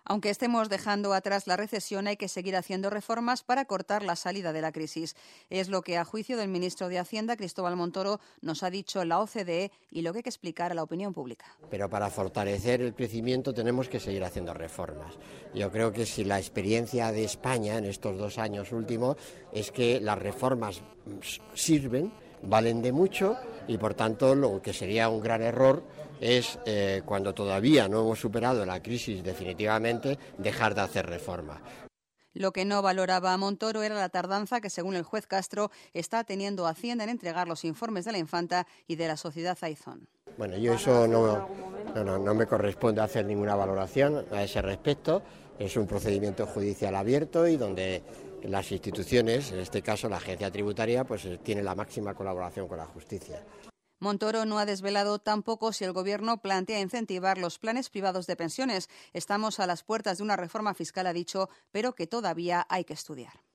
Aunque estemos dejando atrás la recesión, hay que seguir haciendo reformas para cortar la salida de la crisis. Es lo que, a juicio del ministro de Hacienda, Cristóbal Montoro, nos ha dicho la OCDE y lo que hay que explicar a la opinión pública. Pero para fortalecer el crecimiento tenemos que seguir haciendo reformas. Yo creo que si la experiencia de España en estos 2 años últimos es que las reformas sirven, valen de mucho y por tanto lo que sería un gran error es cuando todavía no hemos superado la crisis definitivamente dejar de hacer reformas. Lo que no valoraba Montoro era la tardanza que, según el juez Castro, está teniendo Hacienda en entregar los informes de la infanta y de la sociedad Aizón. Bueno, yo eso no me corresponde hacer ninguna valoración a ese respecto. Es un procedimiento judicial abierto y donde las instituciones, en este caso la agencia tributaria, pues tiene la máxima colaboración con la justicia. Montoro no ha desvelado tampoco si el Gobierno plantea incentivar los planes privados de pensiones. Estamos a las puertas de una reforma fiscal, ha dicho, pero que todavía hay que estudiar.